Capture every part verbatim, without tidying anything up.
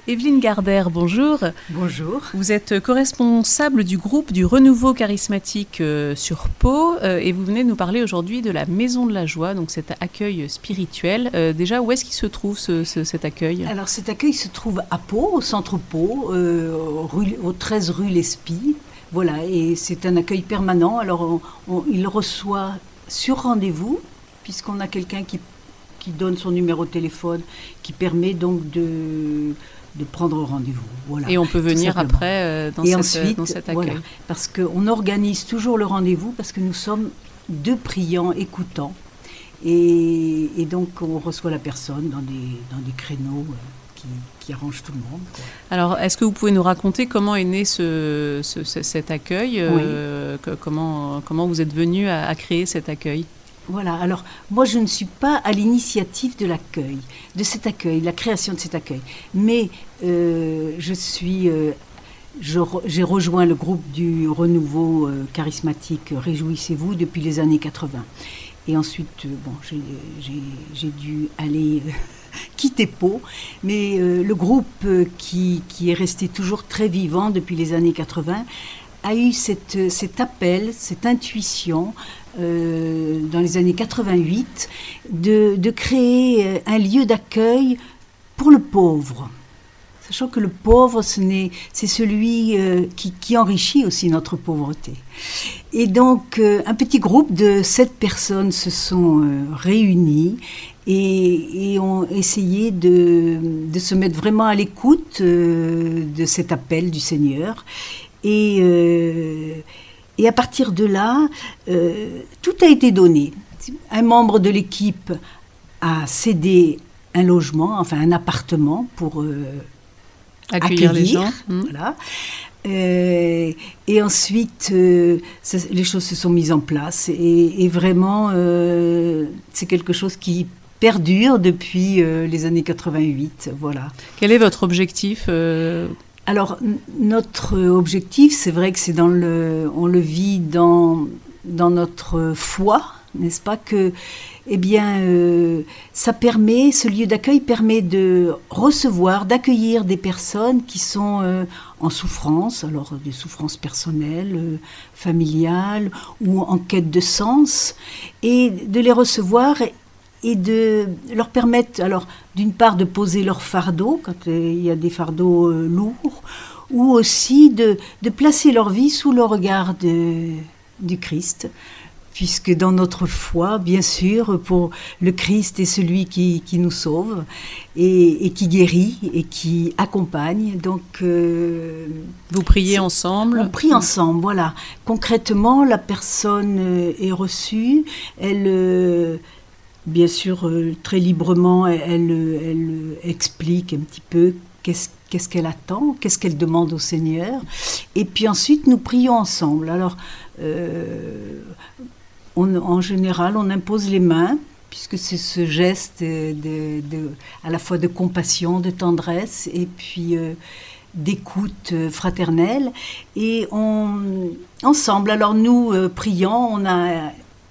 Évelyne Gardère, bonjour. Bonjour. Vous êtes co-responsable du groupe du Renouveau Charismatique euh, sur Pau euh, et vous venez nous parler aujourd'hui de la Maison de la Joie, donc cet accueil spirituel. Euh, déjà, où est-ce qu'il se trouve ce, ce, cet accueil ? Alors cet accueil se trouve à Pau, au centre Pau, euh, rue, au treize rue Lespie. Voilà, et c'est un accueil permanent. Alors on, on, il reçoit sur rendez-vous, puisqu'on a quelqu'un qui, qui donne son numéro de téléphone, qui permet donc de... de prendre rendez-vous. Voilà, et on peut venir après euh, dans, et cette, ensuite, dans cet accueil. Voilà, parce qu'on organise toujours le rendez-vous, parce que nous sommes deux priants écoutants. Et, et donc, on reçoit la personne dans des, dans des créneaux euh, qui, qui arrangent tout le monde, quoi. Alors, est-ce que vous pouvez nous raconter comment est né ce, ce, cet accueil euh, oui. que, comment, comment vous êtes venu à, à créer cet accueil ? Voilà, alors moi je ne suis pas à l'initiative de l'accueil, de cet accueil, la création de cet accueil, mais euh, je suis, euh, je, j'ai rejoint le groupe du renouveau euh, charismatique Réjouissez-vous depuis les années quatre-vingts. Et ensuite, euh, bon, j'ai, j'ai, j'ai dû aller euh, quitter Pau, mais euh, le groupe euh, qui, qui est resté toujours très vivant depuis les années quatre-vingts a eu cette, cet appel, cette intuition, euh, dans les années quatre-vingt-huit, de, de créer un lieu d'accueil pour le pauvre. Sachant que le pauvre, ce n'est, c'est celui euh, qui, qui enrichit aussi notre pauvreté. Et donc, euh, un petit groupe de sept personnes se sont euh, réunis et, et ont essayé de, de se mettre vraiment à l'écoute euh, de cet appel du Seigneur. Et, euh, et à partir de là, euh, tout a été donné. Un membre de l'équipe a cédé un logement, enfin un appartement pour euh, accueillir, accueillir les gens. Voilà. Euh, et ensuite, euh, ça, les choses se sont mises en place. Et, et vraiment, euh, c'est quelque chose qui perdure depuis euh, les années quatre-vingt-huit. Voilà. Quel est votre objectif euh Alors, n- notre objectif, c'est vrai que c'est dans le, on le vit dans, dans notre foi, n'est-ce pas, que, eh bien, euh, ça permet, ce lieu d'accueil permet de recevoir, d'accueillir des personnes qui sont euh, en souffrance, alors des souffrances personnelles, euh, familiales, ou en quête de sens, et de les recevoir et de leur permettre, alors, d'une part, de poser leur fardeau, quand il y a des fardeaux euh, lourds, ou aussi de, de placer leur vie sous le regard de, du Christ, puisque dans notre foi, bien sûr, pour le Christ est celui qui, qui nous sauve, et, et qui guérit, et qui accompagne. Donc, euh, vous priez ensemble ? On prie ensemble, voilà. Concrètement, la personne euh, est reçue, elle... Euh, Bien sûr, euh, très librement, elle, elle, elle explique un petit peu qu'est-ce, qu'est-ce qu'elle attend, qu'est-ce qu'elle demande au Seigneur. Et puis ensuite, nous prions ensemble. Alors, euh, on, en général, on impose les mains, puisque c'est ce geste de, de, de, à la fois de compassion, de tendresse, et puis euh, d'écoute fraternelle. Et on, ensemble, alors nous, euh, prions, on a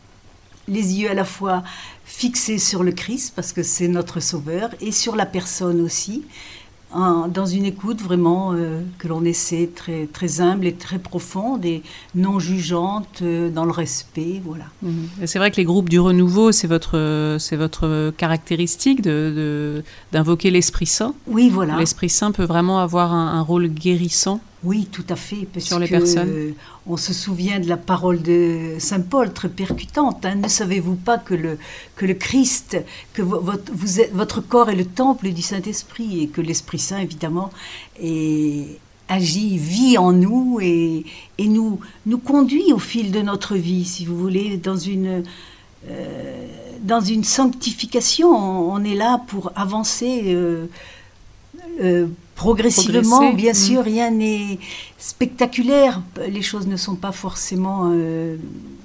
les yeux à la fois fixés sur le Christ, parce que c'est notre Sauveur, et sur la personne aussi, en, dans une écoute vraiment euh, que l'on essaie très, très humble et très profonde, et non jugeante, euh, dans le respect, voilà. Mmh. Et c'est vrai que les groupes du renouveau, c'est votre, c'est votre caractéristique de, de, d'invoquer l'Esprit Saint. Oui, voilà. L'Esprit Saint peut vraiment avoir un, un rôle guérissant. Oui, tout à fait, parce sur les que, personnes. Euh, on se souvient de la parole de Saint Paul, très percutante. Hein. Ne savez-vous pas que le, que le Christ, que vo- votre, vous êtes, votre corps est le temple du Saint-Esprit, et que l'Esprit Saint, évidemment, est, agit, vit en nous et, et nous, nous conduit au fil de notre vie, si vous voulez, dans une... Euh, dans une sanctification. On, on est là pour avancer euh, euh, progressivement, Progresser. bien Mmh. sûr, rien n'est spectaculaire. Les choses ne sont pas forcément euh,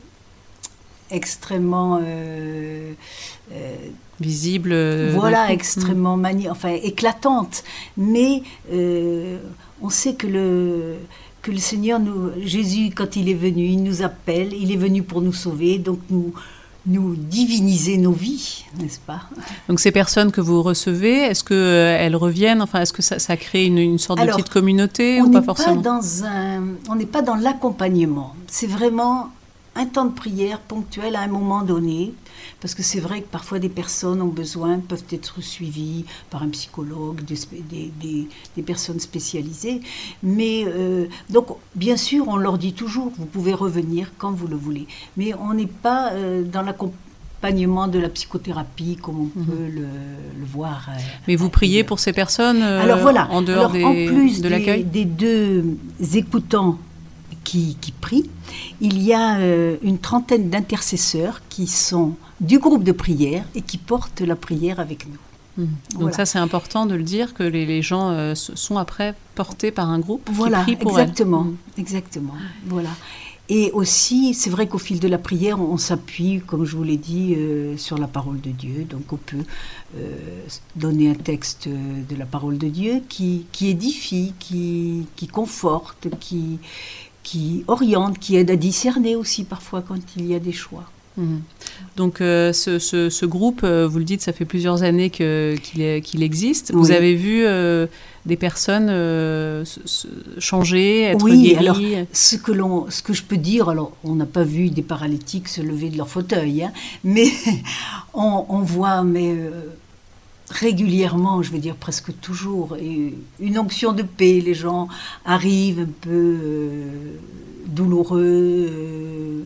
extrêmement euh, euh, visibles. Euh, voilà, extrêmement mmh. mani- enfin éclatantes. Mais euh, on sait que le que le Seigneur, nous, Jésus, quand il est venu, il nous appelle, il est venu pour nous sauver. Donc nous nous diviniser nos vies, n'est-ce pas? Donc ces personnes que vous recevez, est-ce qu'elles reviennent? Enfin, est-ce que ça, ça crée une, une sorte Alors, de petite communauté on ou pas n'est forcément? pas dans un, on n'est pas dans l'accompagnement. C'est vraiment un temps de prière ponctuel à un moment donné, parce que c'est vrai que parfois des personnes ont besoin, peuvent être suivies par un psychologue, des, des, des, des personnes spécialisées. Mais euh, donc, bien sûr, on leur dit toujours, vous pouvez revenir quand vous le voulez. Mais on n'est pas euh, dans l'accompagnement de la psychothérapie comme on mmh. peut le, le voir. Euh, Mais vous priez pour ces personnes euh, Alors voilà, en dehors Alors, des, en plus de l'accueil des, des deux écoutants Qui, qui prient, il y a euh, une trentaine d'intercesseurs qui sont du groupe de prière et qui portent la prière avec nous. Mmh. Donc voilà. Ça, c'est important de le dire, que les, les gens euh, sont après portés par un groupe voilà, qui prie pour exactement, elles. Mmh. Exactement, voilà. Et aussi, c'est vrai qu'au fil de la prière, on, on s'appuie, comme je vous l'ai dit, euh, sur la parole de Dieu. Donc on peut euh, donner un texte de la parole de Dieu qui, qui édifie, qui, qui conforte, qui... qui oriente, qui aide à discerner aussi parfois quand il y a des choix. Mmh. Donc euh, ce, ce, ce groupe, euh, vous le dites, ça fait plusieurs années que, qu'il, est, qu'il existe. Oui. Vous avez vu euh, des personnes euh, se, se changer, être oui, guéries? Alors, ce que, l'on, ce que je peux dire, alors on n'a pas vu des paralytiques se lever de leur fauteuil, hein, mais on, on voit... mais, euh, régulièrement, je veux dire presque toujours, et une onction de paix. Les gens arrivent un peu euh, douloureux, euh,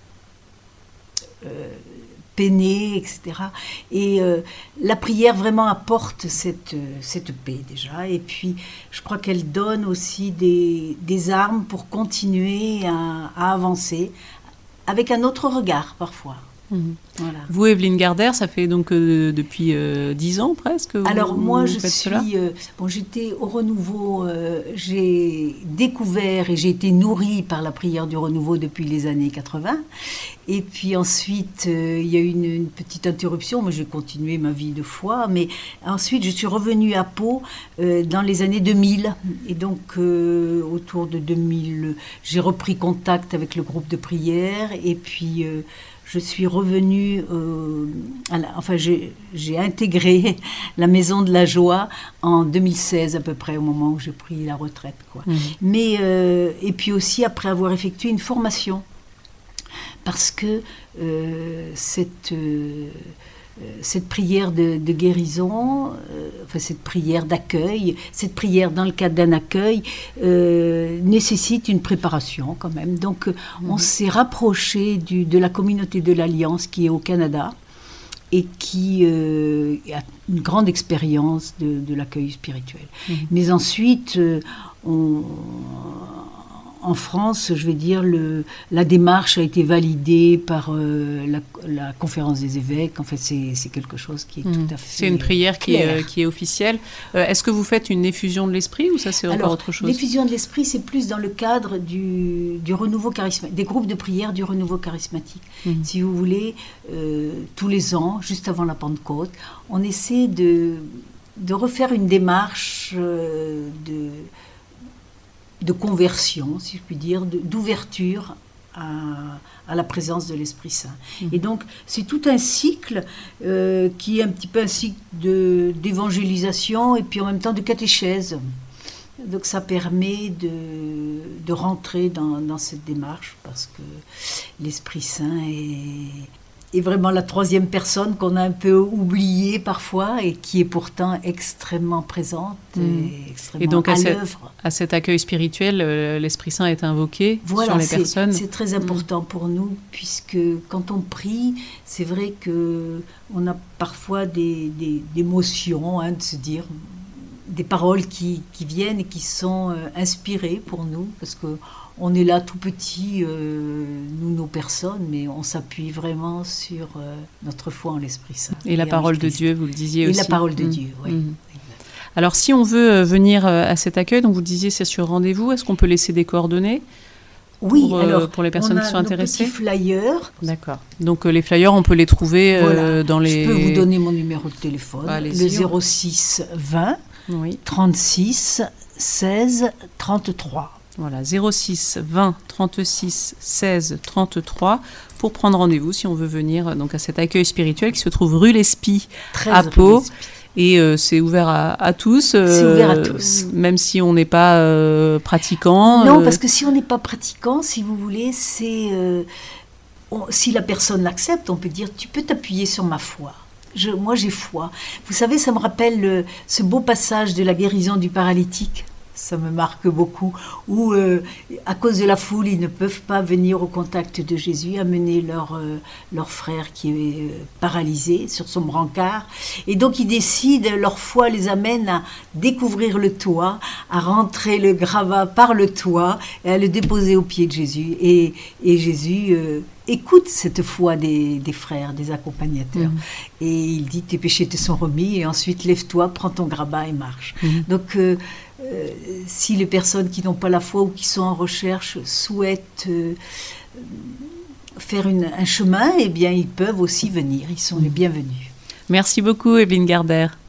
euh, peinés, et cetera. Et euh, la prière vraiment apporte cette, cette paix déjà. Et puis, je crois qu'elle donne aussi des, des armes pour continuer à, à avancer avec un autre regard parfois. Mmh. Voilà. Vous, Evelyne Gardère, ça fait donc euh, depuis euh, dix ans presque vous, Alors moi, vous je faites suis... cela Euh, bon, j'étais au Renouveau, euh, j'ai découvert et j'ai été nourrie par la prière du Renouveau depuis les années quatre-vingts. Et puis ensuite, euh, il y a eu une, une petite interruption. Moi, j'ai continué ma vie de foi. Mais ensuite, je suis revenue à Pau euh, dans les années deux mille. Et donc, euh, autour de deux mille, j'ai repris contact avec le groupe de prière. Et puis... Euh, je suis revenue, euh, à la, enfin j'ai, j'ai intégré la Maison de la Joie en deux mille seize à peu près, au moment où j'ai pris la retraite, quoi. Mmh. Mais, euh, et puis aussi après avoir effectué une formation, parce que euh, cette... Euh, cette prière de, de guérison, euh, enfin cette prière d'accueil, cette prière dans le cadre d'un accueil euh, nécessite une préparation quand même. Donc mmh. on s'est rapproché du, de la communauté de l'Alliance qui est au Canada et qui euh, a une grande expérience de, de l'accueil spirituel. Mmh. Mais ensuite, euh, on... En France, je vais dire, le, la démarche a été validée par euh, la, la conférence des évêques. En fait, c'est, c'est quelque chose qui est mmh. tout à fait C'est une prière qui est, claire. qui est officielle. Euh, est-ce que vous faites une effusion de l'esprit ou ça, c'est encore Alors, autre chose? L'effusion de l'esprit, c'est plus dans le cadre du, du renouveau charismatique, des groupes de prière du renouveau charismatique. Mmh. Si vous voulez, euh, tous les ans, juste avant la Pentecôte, on essaie de, de refaire une démarche euh, de... de conversion, si je puis dire, de, d'ouverture à, à la présence de l'Esprit Saint. Mmh. Et donc, c'est tout un cycle euh, qui est un petit peu un cycle de, d'évangélisation et puis en même temps de catéchèse. Donc, ça permet de, de rentrer dans, dans cette démarche parce que l'Esprit Saint est... est vraiment la troisième personne qu'on a un peu oubliée parfois et qui est pourtant extrêmement présente mmh. et extrêmement et donc à, à cette, l'œuvre. À cet accueil spirituel, euh, l'Esprit Saint est invoqué voilà, sur les c'est, personnes. C'est très important mmh. pour nous puisque quand on prie, c'est vrai qu'on a parfois des, des, des émotions, hein, de se dire des paroles qui, qui viennent et qui sont euh, inspirées pour nous parce que on est là tout petit, euh, nous, nos personnes, mais on s'appuie vraiment sur euh, notre foi en l'Esprit Saint. Et, et la parole de Dieu, vous le disiez et aussi. Et la parole de mmh. Dieu, oui. Mmh. Alors, si on veut venir à cet accueil, donc vous le disiez, c'est sur rendez-vous, est-ce qu'on peut laisser des coordonnées oui, pour, alors, euh, pour les personnes on a qui sont intéressées? Nos petits flyers. D'accord. Donc, euh, les flyers, on peut les trouver voilà. euh, dans les... Je peux vous donner mon numéro de téléphone, bah, le zéro six vingt oui. trente-six seize trente-trois. Voilà, zéro six vingt trente-six seize trente-trois pour prendre rendez-vous si on veut venir donc, à cet accueil spirituel qui se trouve rue Lespie à Pau. Et euh, c'est ouvert à, à tous. Euh, c'est ouvert à tous. Même si on n'est pas euh, pratiquant. Non, euh... parce que si on n'est pas pratiquant, si vous voulez, c'est... Euh, on, si la personne l'accepte, on peut dire, tu peux t'appuyer sur ma foi. Je, moi, j'ai foi. Vous savez, ça me rappelle le, ce beau passage de la guérison du paralytique. Ça me marque beaucoup, où euh, à cause de la foule, ils ne peuvent pas venir au contact de Jésus, amener leur, euh, leur frère qui est euh, paralysé sur son brancard. Et donc ils décident, leur foi les amène à découvrir le toit, à rentrer le gravat par le toit et à le déposer aux pieds de Jésus. Et, et Jésus euh, écoute cette foi des, des frères, des accompagnateurs. Mmh. Et il dit, tes péchés te sont remis, et ensuite lève-toi, prends ton grabat et marche. Mmh. Donc... Euh, Euh, si les personnes qui n'ont pas la foi ou qui sont en recherche souhaitent euh, faire une, un chemin, eh bien, ils peuvent aussi venir. Ils sont les bienvenus. Merci beaucoup, Evelyne Garder.